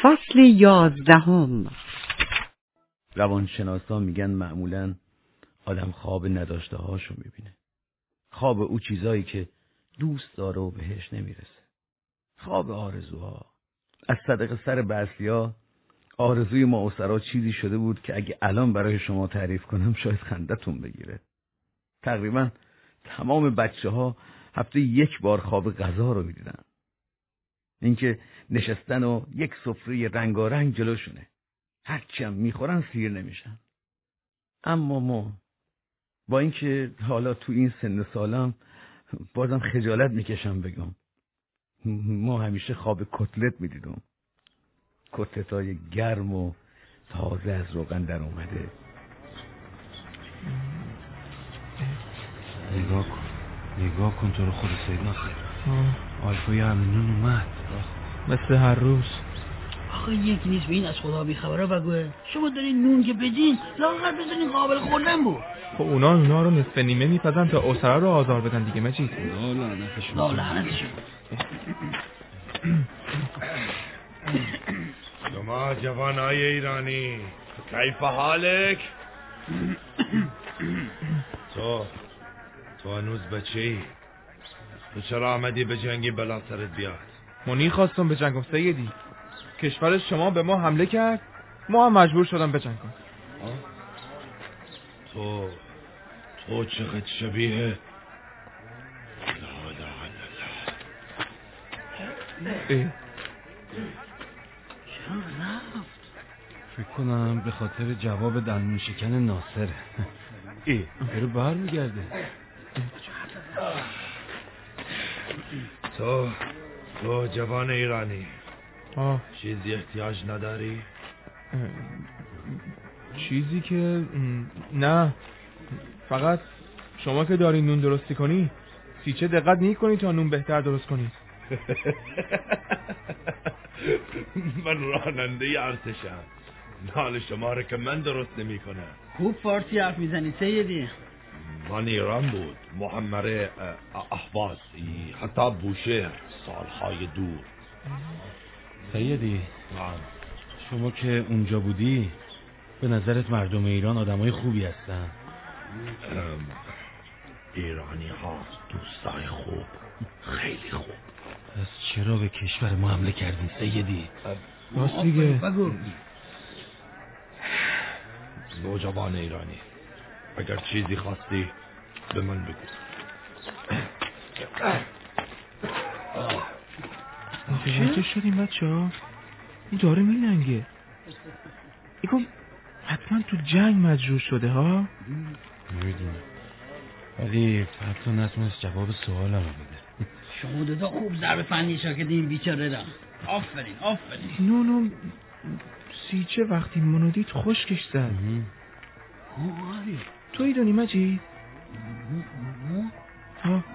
فصل 11. روانشناسا میگن معمولاً آدم خواب نداشته هاشو میبینه. خواب او چیزایی که دوست داره و بهش نمیرسه. خواب آرزوها. از صدق سر بعضیا آرزوی ما اسرا چیزی شده بود که اگه الان برای شما تعریف کنم شاید خندتون بگیره. تقریبا تمام بچه‌ها هفته یک بار خواب غذا رو میدیدن. اینکه نشستن و یک سفره رنگارنگ جلوشونه. هرچی هم میخورن سیر نمیشن. اما ما با اینکه حالا تو این سن سالم بازم خجالت میکشم بگم ما همیشه خواب کتلت میدیدم. کتلتای گرم و تازه از روغن در اومده. نگاه کن تو رو خود سید ناصر. آلفای امنون اومد مثل هر روز. آخه یکی نیست به این از خدا بیخبره بگوه شما دارین نون که بدین لاغر بزنین قابل خوردن بود. خب اونا رو نصف نیمه میپزن تا اسرا رو آزار بدن دیگه مجید. لعنتشون. شما جوانای ایرانی کیف حالک؟ تو هنوز بچه‌ای؟ تو چرا آمدی به جنگی بلا سرت بیاد؟ منی خواستم به جنگم سیدی. کشور شما به ما حمله کرد، ما هم مجبور شدم به جنگم. تو چقدر شبیه لا لا لا. فکر کنم به خاطر جواب دندون شکن ناصره. برو بر میگرده. تو جوان ایرانی چیزی احتیاج نداری؟ چیزی که نه، فقط شما که داری نون درستی کنی سیچه دقت نکنی تا نون بهتر درست کنی. من راننده ارتشم، نال شما رو که من درست نمی کنم. خوب فارسی حرف میزنی سیدی. من ایران بود، محمره احواز، حتی بوشهر، سالهای دور. سیدی شما که اونجا بودی به نظرت مردم ایران آدمای خوبی هستن؟ ایرانی ها دوستای خوب، خیلی خوب. پس چرا به کشور ما حمله کردین سیدی؟ راست دیگه. نوجوان ایرانی اگر چیزی خواستی به من بگو. متوجه شدیم بچه ها؟ این داره میلنگه. ایگو حتما تو جنگ مجروح شده ها؟ نمیدونم ولی حتی نتونست جواب سوالم رو بده. شما دوتا خوب ضرب فنی شاکدین بیچاره را. آفرین. نونو سیچه وقتی منو دید خشکش زد. توی دونی مجید؟ ها؟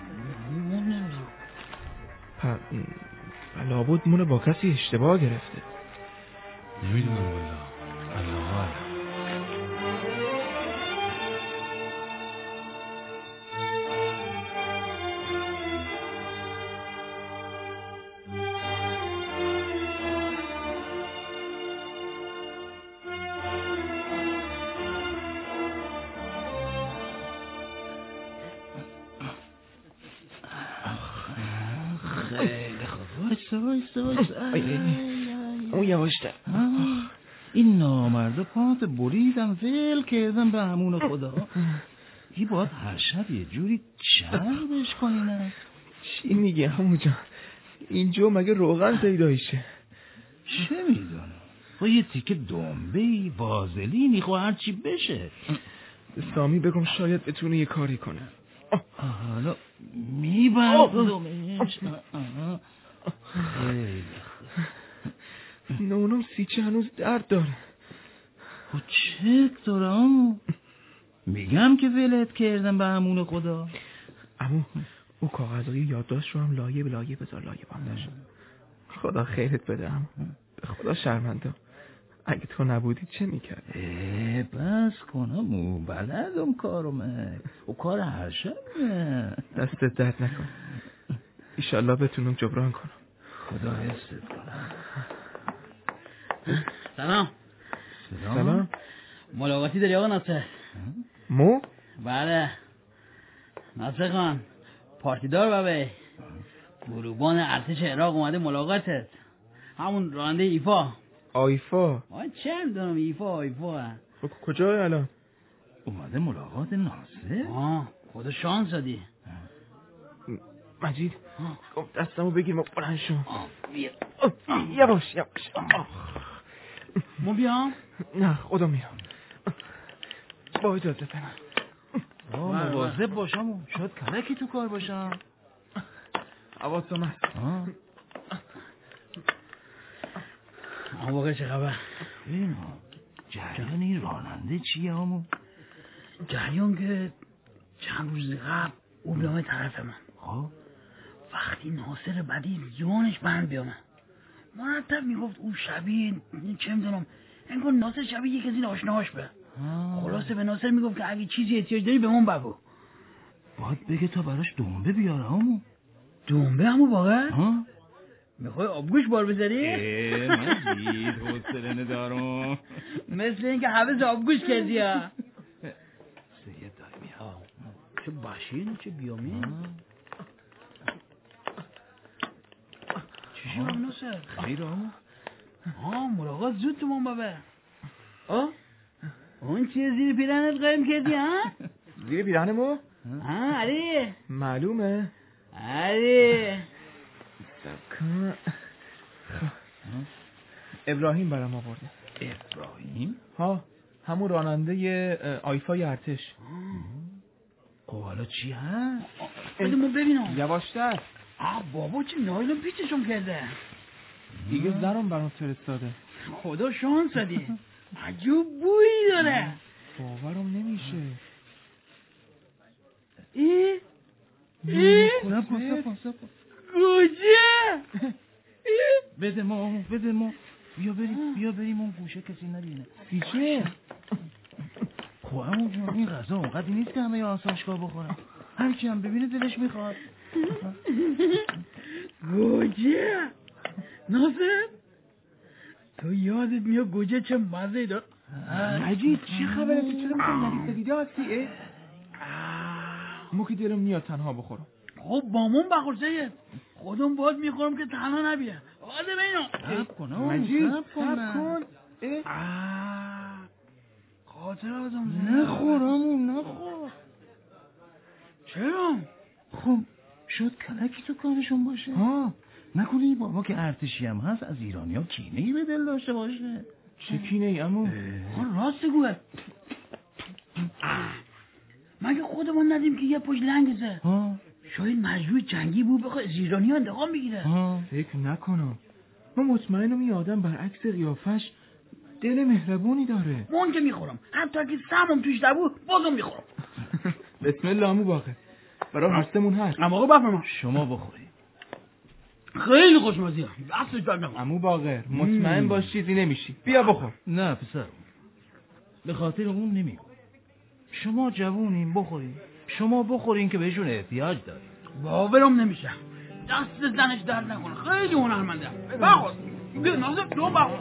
لابد مونه با کسی اشتباه گرفته. نمیدونم والا. الله اعلم. اون یواشتر. این نامرده پات بریدم ول کردم به همون خدا. این باید هر شب یه جوری چربش کنینه. چی میگه همون جان؟ اینجا مگه روغن پیدایشه؟ چه میدونم با یه تیکه دنبهی وازلینی خو هرچی بشه. سامی بگم شاید بتونه یه کاری کنه. حالا میبردمش. خیلی نونم سیچه هنوز درد داره. چه داره؟ میگم که ولت کردم به همون خدا. اما او کاغذهای یادداشت رو هم لایه به لایه بذار لایه بانداش. خدا خیرت بده. هم به خدا شرمنده. اگه تو نبودی چه میکردی؟ بس کنم بلدم کارمه و کار هر شبه. دستت درد نکن. ایشالله بتونم جبران کنم. خدا حفظت کنم. سلام. سلام. ملاقاتی داری آقا ناصر؟ مو؟ بله. ناصر خان پارتیدار بابه، گروبان ارتش عراق اومده ملاقاتت. همون راننده ایفا. آیفا؟ چه میدونم ایفا. کجای الان؟ اومده ملاقات ناصر؟ خدا شانس دادی. مجید دستمو بگیر ما بلند شو. بیا. یواش. ما بیام؟ نه خدا میام. با اجازه تنم. مواظب باشم، شاید کلکی تو کار باشم. حواسم هست. واقعا چه خبر؟ اینا جریان این راننده چیه همون؟ جریان که چند روز قبل او بیامه طرف من. خب وقتی ناصر بدی جوانش بند بیامه مرتب میگفت او شبیه چه میدونم انگار ناصر شبیه یک از این آشناهاش به. خلاصه به ناصر میگفت که اگه چیزی احتیاج داری به من بگو. باید بگه تا براش دنبه بیاره همون. دنبه همون واقعا؟ میخوای آبگوش بار بذاری؟ مجید حوصله ندارم. مثل اینکه حوض آبگوش کردی ها. سید داری میاد. چه باشین چه بیامین. چی شد ناصر؟ خیر همون. ملاقات زود تو من بابه. اون چیه زیر پیرنت قایم کردی ها؟ زیر پیرهنمو؟ علی معلومه. علی سکن. ابراهیم برام آورده. ابراهیم؟ همون راننده آیفای ارتش. حالا چی هست؟ بده ببینم. یواشتر. بابا چه نایلون پیچشون کرده. دیگه زنم برام فرستاده. خدا شانس دادی. عجب بویی داره. باورم نمیشه. سپا گوجه. بده ما بیا بریم اون گوشه کسی نبینه. پیچه خب همون این غذا اونقدر نیست که همه آسایشگاه بخورن. هر کی هم ببینه دلش میخواد. گوجه. ناصر تو یادت میاد گوجه چه مزه داره. مجید چی خبره؟ تو چرا میخوای نفت دیده هستی؟ موکی دلم میاد تنها بخورم. خب بامون بخور سید. خودم باید میخورم که تنها نبیه. آده بینو سب کن مجید سب کن. خاطر آدم نخور. چرا؟ خب شد کلکی تو کارشون باشه. نکنه این بابا که ارتشی هم هست از ایرانی ها کینه‌ای به دل داشته باشه. چه کینه‌ای عمو؟ راست گوه. مگه خودمون ندیم که یه پشت لنگزه. شاید مجبور جنگی بود بخواه از ایرانی ها انتقام بگیره. فکر نکنم. من مطمئنم این آدم برعکس قیافش دل مهربونی داره. من که میخورم. حتی اگه سمم توش نبود بازم میخورم. بسم الله عمو باقر. برای هستمون هست. اما بفرما. شما بخوری. خیلی خوشمزه. دستش بردم. عمو باقر مطمئن باش چیزی نمیشی. بیا بخور. نه پسر به خاطر اون نمیگم. شما جوونین بخورین. شما بخورین که بهشون احتیاج دارین. باورم نمیشه. دست زنش درد نکنه. خیلی هنرمنده. بخور. بیا ناصر تو بخور.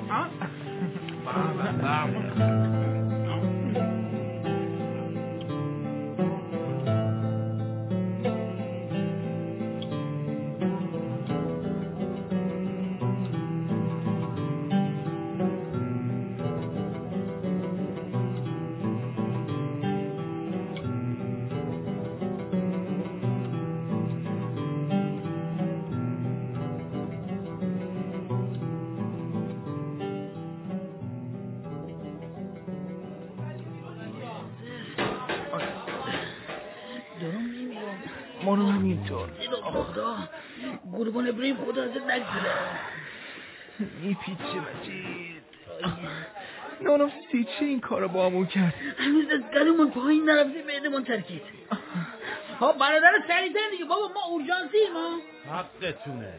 منو همینطور. خدا قربان ابراهیم خدا ازت نگذره. میپیچه مجید. نانم سیچه این کارو با همون کرد. هنوز از گلومون پایین نرفته بعدمون ترکید. برادر سریعتر دیگه بابا ما اورژانسیم ما. حقتونه.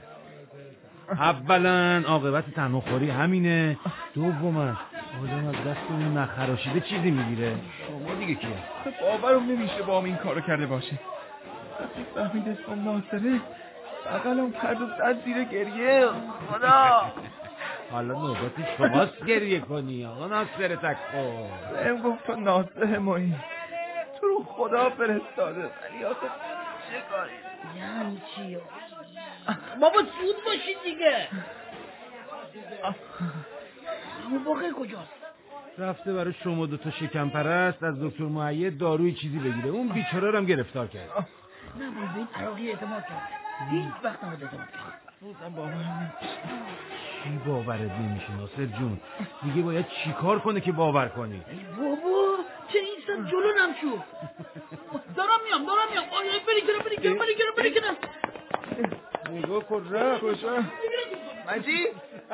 اولا عاقبت تنهاخوری همینه. دوما آدم از دست اون نخراشیده چیزی میگیره. شما دیگه کیه؟ باورم نمیشه با هم این کارو کرده باشه. وقتی فهمید اسمم ناصره بغلم کرد و زد زیر گریه. خدا حالا نوبت شماست گریه کنی آقا ناصر تک‌خور. بهم گفت تو ناصر مایی، تو رو خدا فرستاده، ولی آخه چه کاری؟ یعنی چی؟ بابا سود باشید دیگه. عمو باقر کجاست؟ رفته برای شما دوتا شکم پرست از دکتر مؤید داروی چیزی بگیره. اون بیچاره رو هم گرفتار کرد. نباید به این عراقی اعتماد کرد. هیچ وقت نباید اعتماد کرد. بازم باورم چی باورت نمیشه ناصر جون؟ دیگه باید چی کار کنه که باور کنی؟ ای بابا چه اینسان جلو نمشو. دارم میام بری کنم. نگاه کن رفت. کجا؟ مجید؟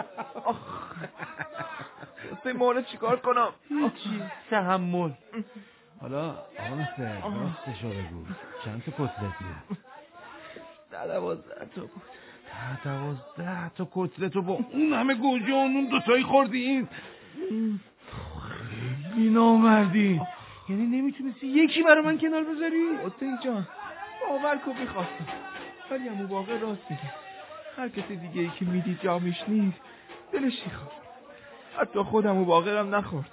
حسین مونه چیکار کنم؟ هیچی تحمل. حالا آقا ناصر راستشو بگو چند تا کتلتی؟ 12 تا بود. 12 تا کتلتو با اون همه گوجه اون دوتایی خوردین؟ خیلی نامردی. یعنی نمیتونستی یکی برای من کنار بذاری؟ حسین جان باور کن میخواستم، ولی عمو باقر راست میگه. هر کسی دیگه ای که میدید جا میشنید دلش میخواد. حتی خودم و باقرم نخورد.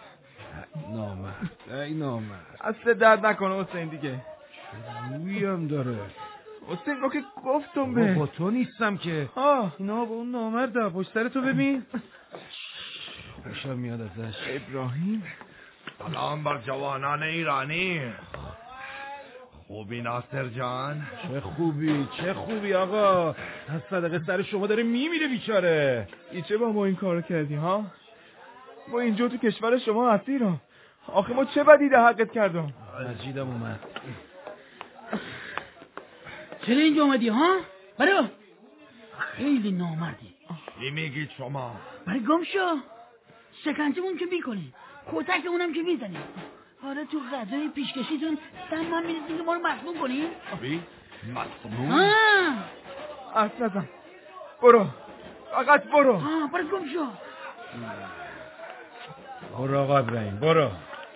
نامرد اصل درد نکنه حسین دیگه. روی هم داره. حسین رو که گفتم به با تو نیستم که. اینا با اون نامرده. پشت سرتو ببین. خوشم میاد ازش. ابراهیم سلام بر جوانان ایرانی. خوبی ناصر جان؟ چه خوبی آقا. از صدقه سر شما داره میمیره بیچاره. چه با ما این کارو کردی ها؟ ما اینجا تو کشور شما اسیرم. آخه ما چه بدی در حقت کردم؟ مجیدم اومد. چرا اینجا اومدی ها؟ برو. خیلی نامردی. چی میگید شما؟ برای گم شو. شکنجمون که میکنی، کتکمونم که میزنی. حالا تو غذای پیشکشیتون من میرسیم که ما رو مسموم کنی؟ بی؟ مسموم؟ حرف نزن. برو. فقط برو. برو گم شو. برو آقا ابراهیم برو.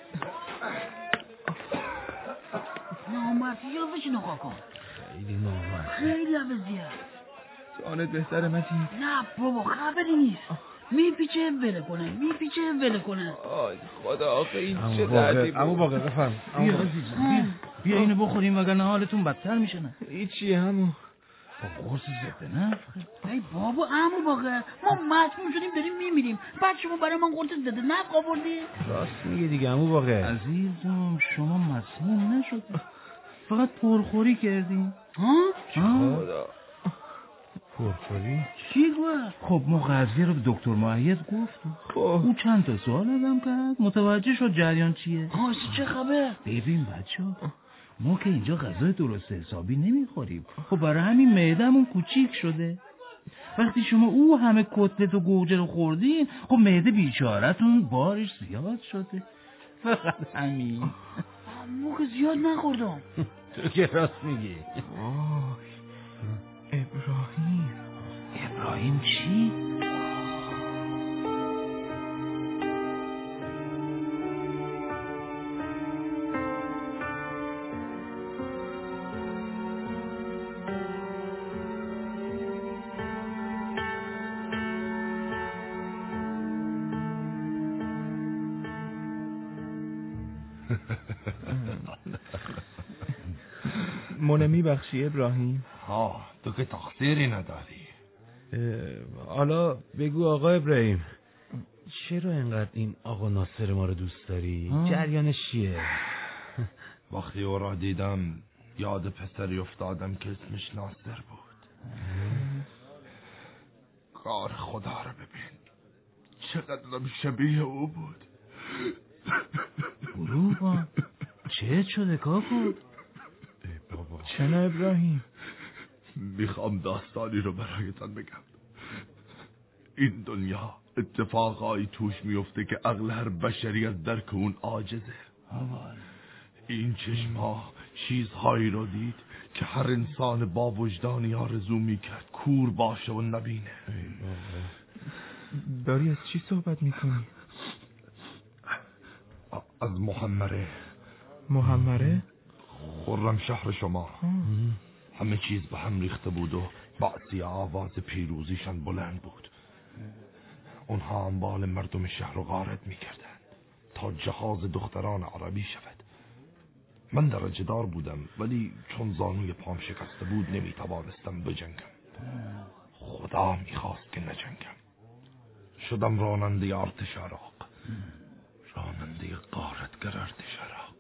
نامردی یا بشین نخوا کن. خیلی نامرد. خیلی عوضیه. جانت بهتره مجید؟ نه بابا خبری نیست. میپیچه وله کنه. آی خدا آخه این چه دردی بود. عمو باقر بفرم. بیا اینو بخوریم وگرنه حالتون بدتر میشه. نه این چیه عمو؟ با قرص ضد نفخه. ای بابا عمو باقر ما مسموم شدیم داریم میمیریم، بعد شما برای من قرص ضد نفخ آوردی؟ راست میگه دیگه عمو باقر. عزیزم شما مسموم نشدی، فقط پرخوری کردیم. خدا پرخوری؟ چی گفت؟ خب ما قضیه رو به دکتر مؤید گفتیم. او چند تا سوال ازم کرد، متوجه شد جریان چیه. چه خبر؟ ببین بچه‌ها ما که اینجا غذای درست حسابی نمیخوریم، خب برای همین معده‌مون کوچیک شده. وقتی شما او همه کتلت و گوجه رو خوردین، خب معده بیچاره‌تون بارش زیاد شده. فقط همین. ما که زیاد نخوردم. تو که راست میگی. ابراهیم چی؟ منه میبخشی ابراهیم؟ تو که تقصیری نداری. حالا بگو آقا ابراهیم چرا اینقدر این آقا ناصر ما رو دوست داری؟ جریانش چیه؟ وقتی او را دیدم یاد پسری افتادم که اسمش ناصر بود. کار خدا رو ببین چقدر شبیه او بود. گروبان چه شده کاکو؟ بابا چنه ابراهیم؟ میخوام داستانی رو برایتان بگم. این دنیا اتفاقایی توش میفته که عقل هر بشری از درک اون عاجزه. این چشم‌ها چیزهایی رو دید که هر انسان با وجدانی آرزو میکرد کور باشه و نبینه. داری از چی صحبت میکنی؟ از محمره. خرم شهر شما. همه چیز به هم ریخته بود و بعضی آواز پیروزیشان بلند بود. اونها اموال مردم شهر رو غارت میکردند تا جهاز دختران عربی شود. من درجه دار بودم ولی چون زانوی پام شکسته بود نمیتوانستم بجنگم. خدا میخواست که نجنگم. شدم راننده ارتش عراق، راننده غارتگر ارتش عراق.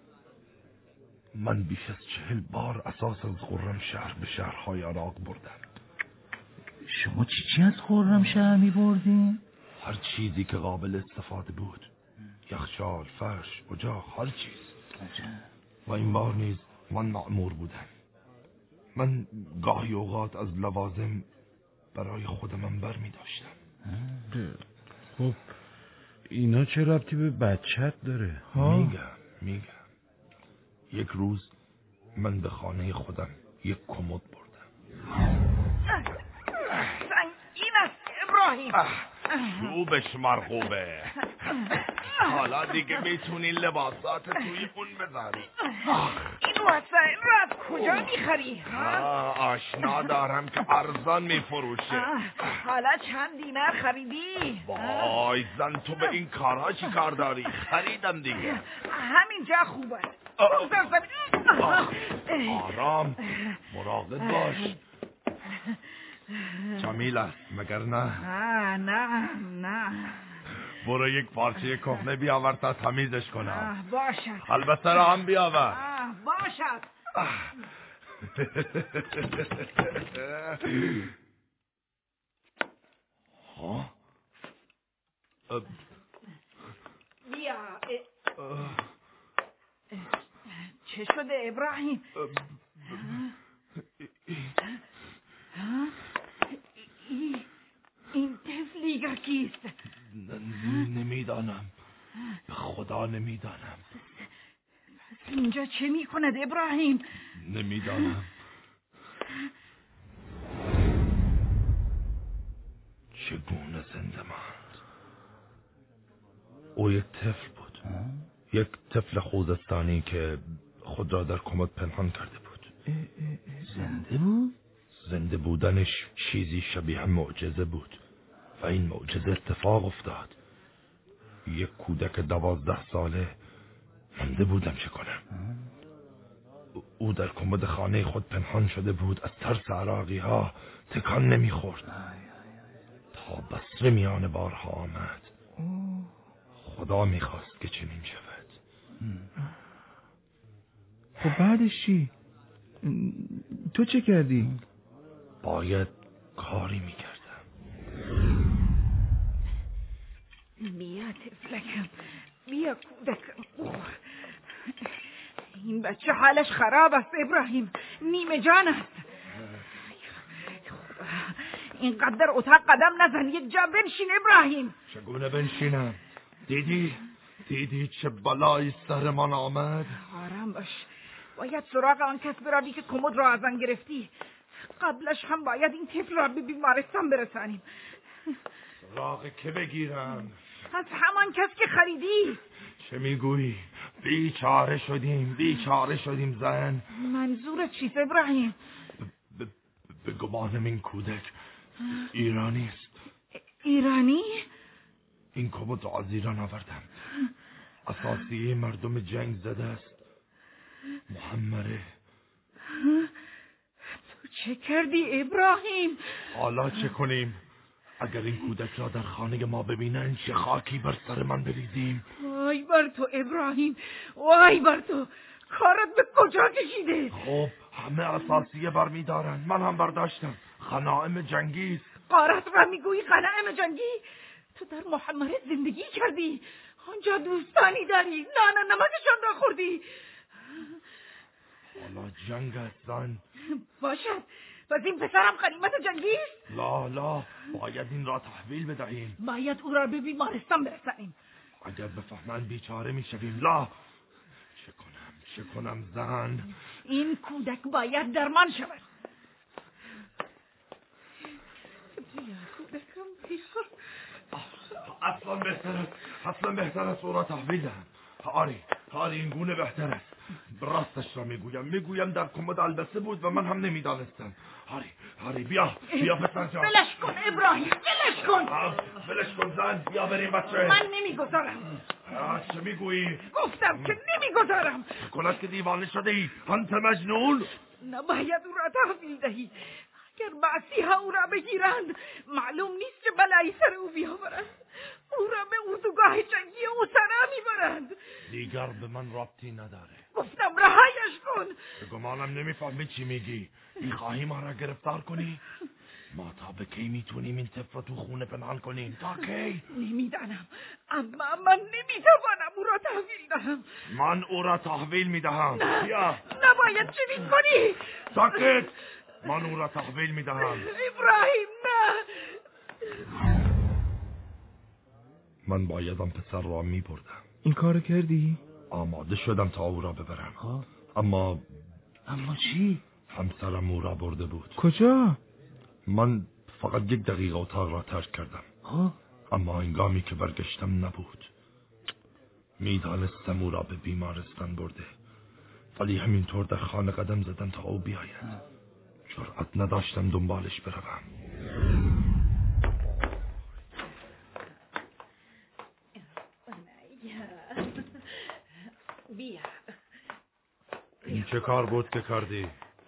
من بیش از 40 بار اساس از خرمشهر به شهرهای عراق بردم. شما چی از خرمشهر می‌بردین؟ هر چیزی که قابل استفاده بود، یخچال، فرش، اجاق، هر چیز. و این بار نیز من مأمور بودم. من گاهی اوقات از لوازم برای خودم بر می داشتم. خب اینا چه ربطی به بچت داره؟ میگم یک روز من به خانه خودم یک کمد بردم. این است ابراهیم. خوبش مرغوبه. حالا دیگه میتونی لباسات توی اون بذاری. این وسایل رو از کجا میخری؟ آشنا دارم که ارزان میفروشه. حالا چند دینار خریدی؟ وای زن، تو به این کارها چی کار داری؟ خریدم دیگه. همینجا خوبه. آرام، مراقب باش. جمیل است مگر نه؟ نه. برو یک پارچه کهنه بیاور تا تمیزش کنم. باشد. البته را هم بیاور. باشد. بیا. چه شده ابراهیم؟ این طفلیگه کیست؟ نمیدانم، به خدا نمیدانم. اینجا چه میکند ابراهیم؟ نمیدانم. چگونه زنده ماند؟ او یک طفل بود. یک طفل خوزستانی که خود را در کمد پنهان کرده بود. زنده بود؟ زنده بودنش چیزی شبیه معجزه بود و این معجزه اتفاق افتاد. یک کودک 12 ساله. مانده بودم چه کنم. او در کمد خانه خود پنهان شده بود. از ترس عراقی ها تکان نمیخورد تا بصره میان بارها آمد. خدا میخواست که چنین شود. خب بعدش چی؟ تو چه کردی؟ باید کاری میکردم. بیا طفلکم، بیا کودکم. این بچه حالش خراب است ابراهیم، نیمه جان است. اینقدر اتاق قدم نزن، یک جا بنشین ابراهیم. چگونه بنشینم؟ دیدی چه بلایی سر من آمد؟ آرام باش، باید سراغ آن کس بروی که کمد را از آن گرفتی. قبلش هم باید این طفل را به بیمارستان برسانیم. سراغ که بگیرم؟ از همان کس که خریدی. چه میگویی؟ بیچاره شدیم زن. منظورت چیست ابراهیم؟ به گمانم این کودک ایرانی است. ایرانی؟ این کمد را از ایران آوردم. اساسیه مردم جنگ زده است. محمره. تو چه کردی ابراهیم؟ حالا چه کنیم؟ اگر این کودک را در خانه ما ببینن چه خاکی بر سر من بریزیم. وای بر تو ابراهیم، وای بر تو. کارت به کجا کشیده؟ خب همه اساسیه برمی دارن، من هم برداشتم. غنایم جنگی است. قارت را میگویی غنایم جنگی؟ تو در محمره زندگی کردی، آنجا دوستانی داری، نان نمکشان را خوردی. حالا جنگ است زن. باشد، پس این پسرم غنیمت جنگی است؟ لا، باید این را تحویل بدهیم. باید او را به بیمارستان برسانیم. اگر بفهمن بیچاره میشویم. لا، چه کنم زن؟ این کودک باید درمان شود. بیا کودکم بیا. اصلا بهتر است او را تحویل دهم. آری این گونه بهتر است. راستش را میگویم در کمد البسه بود و من هم نمیدانستم. آری بیا پسر جان. بلش کن ابراهیم، بلش کن. ولش کن زن، بیا بریم بچه. من نمیگذارم. چه میگویی؟ گفتم که نمیگذارم. کنست که دیوانه شده ای؟ انت مجنون؟ نباید او را تحویل دهی. اگر مسیحا او را بگیرند معلوم نیست چه بلایی سر او بیاورند. او را به اردوگاه جنگی اوسرا میبرند. دیگر به من ربطی نداره. گفتم رهایش کن. به گمانم نمیفهمی چی میگی. میخواهی ما را گرفتار کنی؟ ما تا به کی میتونیم این طفل را تو خونه پنهان کنیم؟ تا کی؟ نمیدانم، اما من نمیتوانم او را تحویل دهم. من او را تحویل میدهم. بیا. نباید چنین کنی. ساکت. من او را تحویل میدهم. ابراهیم نه. من باید آن پسر را میبردم. این کارو کردی؟ آماده شدم تا او را ببرم. اما چی؟ همسرم او را برده بود. کجا؟ من فقط 1 دقیقه اتاق را ترک کردم. اما هنگامی که برگشتم نبود. میدانستم او را به بیمارستان برده، ولی همینطور در خانه قدم زدم تا او بیاید. جرأت نداشتم دنبالش بروم. بیا. این چه کار بود که کردی؟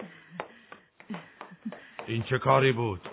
این چه کاری بود؟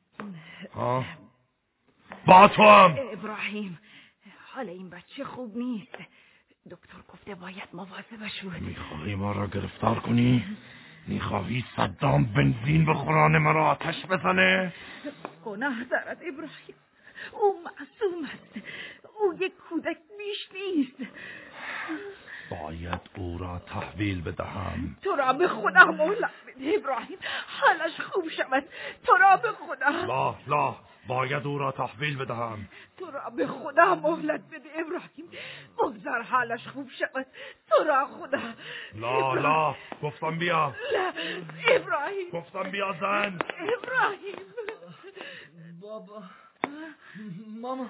با تو هم! ابراهیم، حال این بچه خوب نیست. دکتر گفته باید مواظبش بود. میخواهی ما را گرفتار کنی؟ میخواهی صدام بنزین به خوران مرا آتش بزنه؟ گناه دارد ابراهیم. او معصوم است. او یک کودک بیش نیست. باید او را تحویل بدهم. تو را به خدا مهلت بده ابراهیم، حالش خوب شود. تو را به خدا. لا باید او را تحویل بدهم. تو را به خدا مهلت بده ابراهیم، بگذار حالش خوب شود. تو را خدا. لا گفتم بیا. لا ابراهیم. گفتم بیا زن. ابراهیم. بابا، ماما.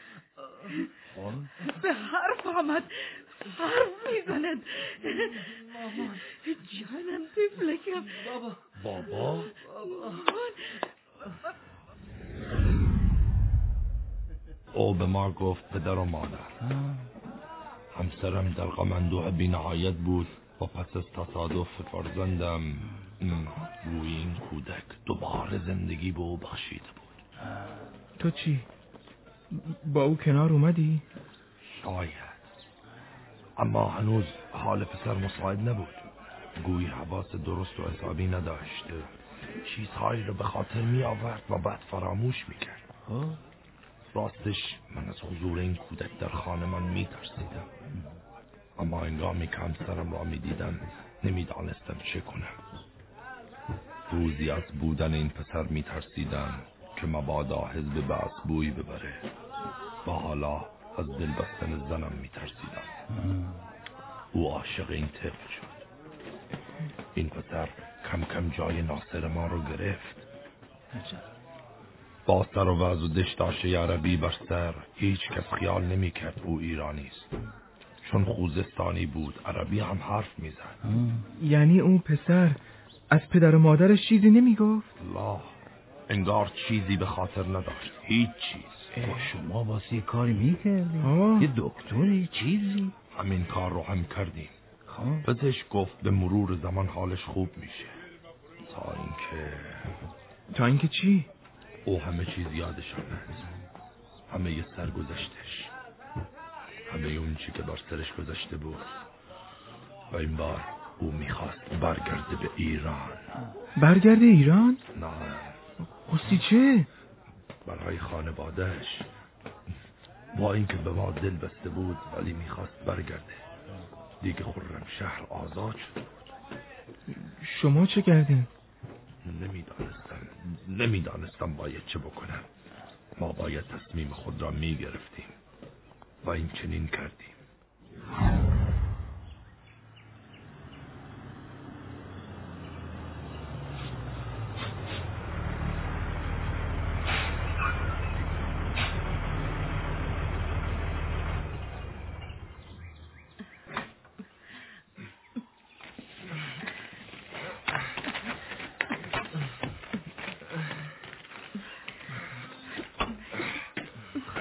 به حرف آمد. حرف میزند. مامان. جانم طفلکم. بابا. او به ما گفت پدر و مادر. همسرم در غم اندوه بی نهایت بود و پس از تصادف فرزندم گویی این کودک دوباره زندگی به او بخشیده بود. تو چی؟ با او کنار اومدی؟ شاید، اما هنوز حال پسر مساعد نبود. گویی حواس درست و حسابی نداشت. چیزهایی رو به خاطر می آورد و بعد فراموش می کرد. راستش من از حضور این کودک در خانه من می ترسیدم. اما هنگامی که همسرم را می دیدم نمی دانستم چه کنم. روزی از بودن این پسر می ترسیدم که مبادا حزب بعث بوی ببره و حالا از دل بستن زنم می ترسیدم. او عاشق این طفل شد. این پسر کم کم جای ناصر ما رو گرفت. با سر و وضع و دشتاشه عربی بر سر هیچ کس خیال نمی کرد او ایرانی است، چون خوزستانی بود عربی هم حرف می زد. یعنی اون پسر از پدر و مادرش چیزی نمی گفت؟ لا، انگار چیزی به خاطر نداشت. هیچ چیز. شما واسه کاری میکردی؟ یه دکتری چیزی؟ همین کار رو هم کردیم. پزشک گفت به مرور زمان حالش خوب میشه. تا اینکه چی؟ او همه چیز یادش آمد. همه ی سرگذشتش، همه اون چی که بر سرش گذشته بود. و این بار او میخواست برگرده به ایران. برگرده ایران؟ نه. خواستی چه؟ برای خانوادهش. با اینکه به ما دل بسته بود ولی میخواست برگرده. دیگه خرم شهر آزاد شد بود. شما چه کردین؟ نمیدانستم باید چه بکنم. ما باید تصمیم خود را میگرفتیم و این چنین کردیم.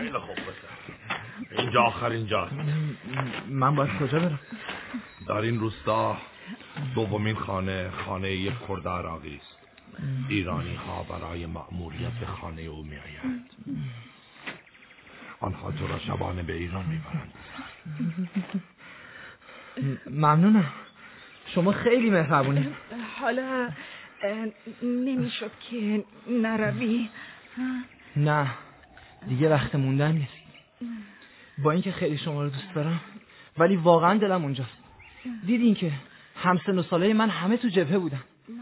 خیلی خوب بسر. اینجا آخرین جاست. من باید کجا برم؟ در این روستا دومین خانه یک کرد عراقی است. ایرانی ها برای مأموریت به خانه او می آیند. آنها تو را شبانه به ایران می برند. ممنونم، شما خیلی مهربونی. حالا نمیشد که نروی؟ نه دیگه وقت موندن نیست. با اینکه خیلی شما رو دوست دارم ولی واقعا دلم اونجاست. دیدین که همسن و ساله من همه تو جبهه بودن.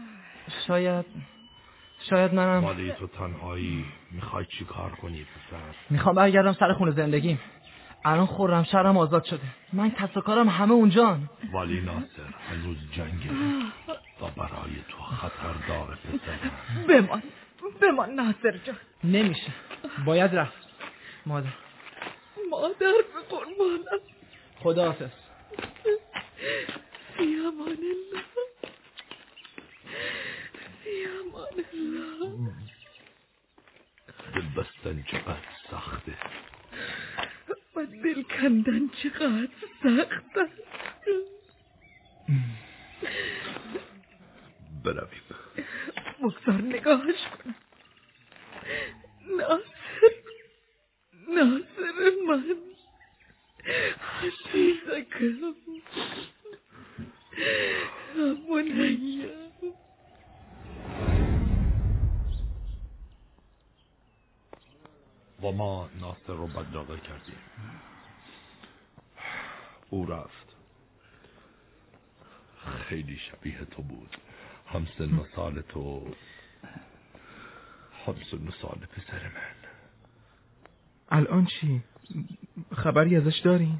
شاید منم. ولی تو تنهایی میخوای چی کار کنی پسر؟ میخوام برگردم سر خونه زندگیم. الان خرمشهرم آزاد شده، من کسب و کارم همه اونجان. ولی ناصر هنوز جنگه و برای تو خطر داره پسر. بمان ناصر جان. نمیشه، باید رفت. مادر به قربانم. خداحافظ. فی امان الله. فی امان الله. دل بستن چقدر سخته و دل کندن چقدر سخته. برویم. بگذار نگاهش کنم. ناصر من عزیزکم منیم. و ما ناصر رو بدرقه کردیم. او رفت. خیلی شبیه تو بود. همسن و سال تو، همسن و سال پسر من. الان چی؟ خبری ازش داری؟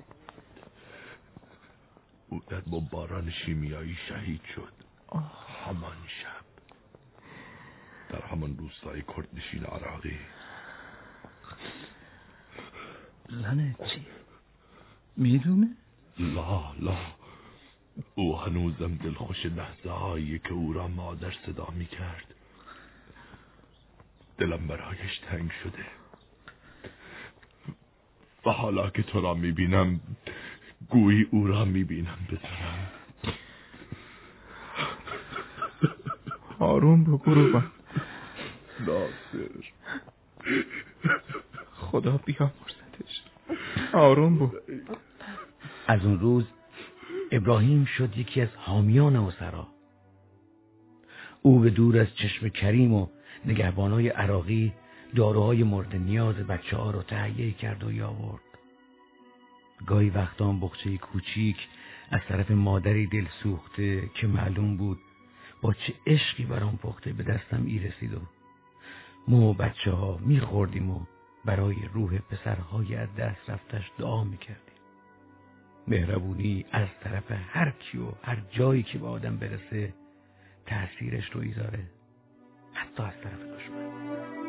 او در بمباران شیمیایی شهید شد. همان شب در همان روستای کردنشین عراقی. زنه چی؟ میدونه؟ لا او هنوزم دلخوش لحظه هایی که او را مادر صدا می کرد. دلم برایش تنگ شده و حالا که تو را می بینم گویی او را می بینم بزنم. آروم بگو قربان. ناصر خدا بیامرزتش. آروم بگو. از اون روز ابراهیم شد یکی از حامیان اسرا. او به دور از چشم کریم و نگهبانای عراقی داروهای مورد نیاز بچه ها رو تهیه کرد و آورد. گاهی وقتا هم بخچه کوچیک از طرف مادری دل سوخته که معلوم بود با چه عشقی برام پخته به دستم رسید و ما و بچه ها میخوردیم و برای روح پسرهای از دست رفتش دعا میکردیم. مهربونی از طرف هر کی و هر جایی که به آدم برسه تأثیرش رو ایذاره، حتی از طرف دشمن.